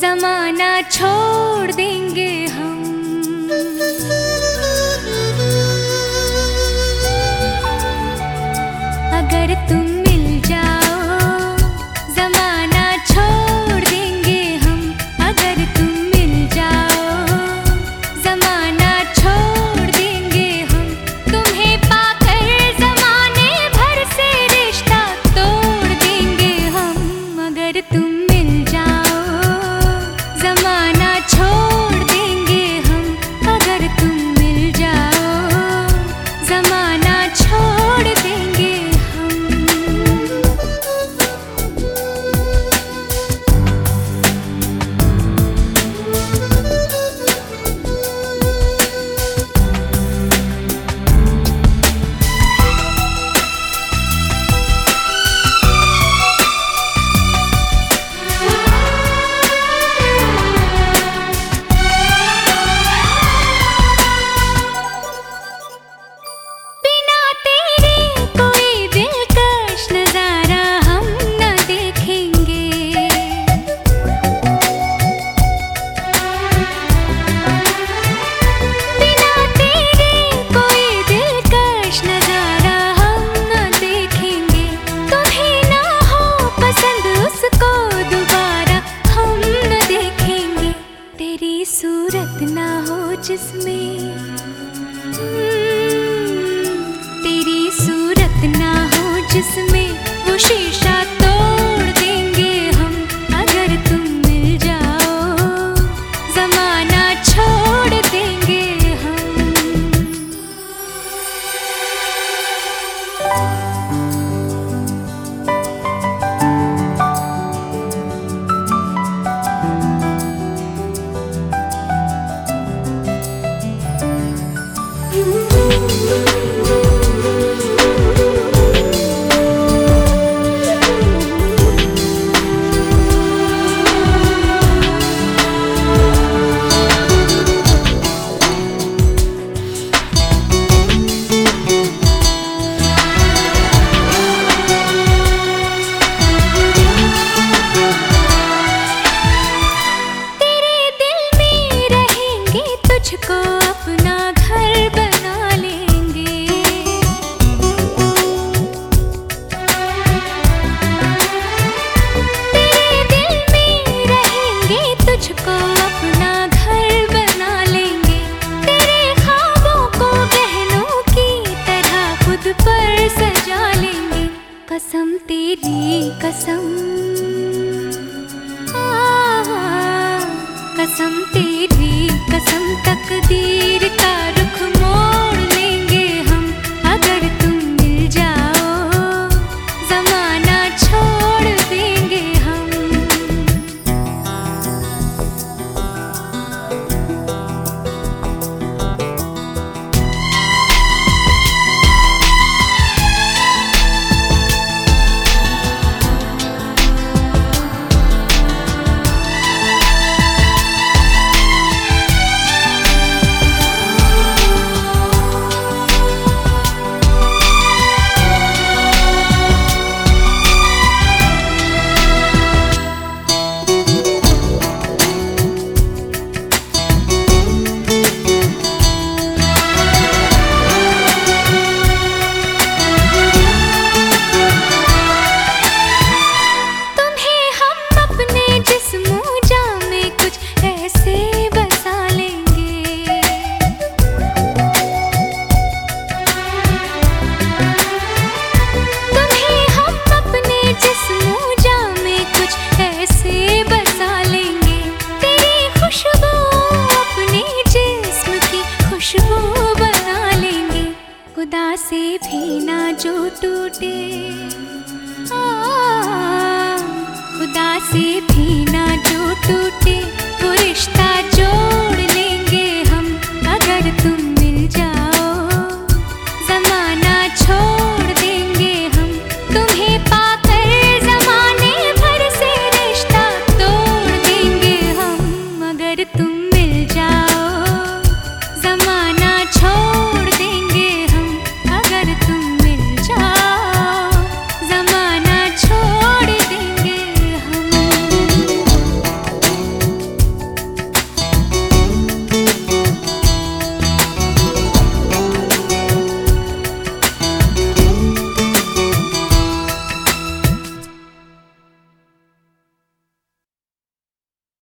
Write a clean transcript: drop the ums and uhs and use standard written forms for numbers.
जमाना छोड़ देंगे हम। अगर तुम मिल जाओ जमाना छोड़ देंगे हम। अगर तुम मिल जाओ जमाना छोड़ देंगे हम। तुम्हें पाकर जमाने भर से रिश्ता तोड़ देंगे हम। अगर तुम मिल जाओ जमाना छोड़ देंगे हम। अगर तुम मिल जाओ जमाना छोड़ देंगे हम। बिना तेरे कोई दिलकश नजारा हम न देखेंगे। बिना तेरे कोई दिलकश नजारा हम न देखेंगे। तुम्हें ना हो पसंद उसको दोबारा हम न देखेंगे। तेरी सूरत ना हो जिसमें तेरी सूरत ना हो जिसमें वो शीशा तोड़ देंगे हम। अगर तुम मिल जाओ जमाना छोड़ देंगे हम। तेरे दिल में रहेंगे तुझको अपना घर बना लेंगे। तेरे दिल में रहेंगे तुझको अपना घर बना लेंगे। तेरे ख्वाबों को गहनों की तरह खुद पर सजा लेंगे। कसम तेरी कसम कसम तेरी कसम तकदीर का रुख मोड़ लेंगे हम। अगर तुम मिल जाओ जमाना छोड़ देंगे हम। तुम्हें हम अपने जिस्म जामे कुछ ऐसे बसा लेंगे। तुम्हें हम अपने जिस्म जामे कुछ ऐसे बसा लेंगे। तेरी खुशबू अपने जिस्म की खुशबू बना लेंगे। खुदा से भी ना जो टूटे खुदा से भी ना जो टूटे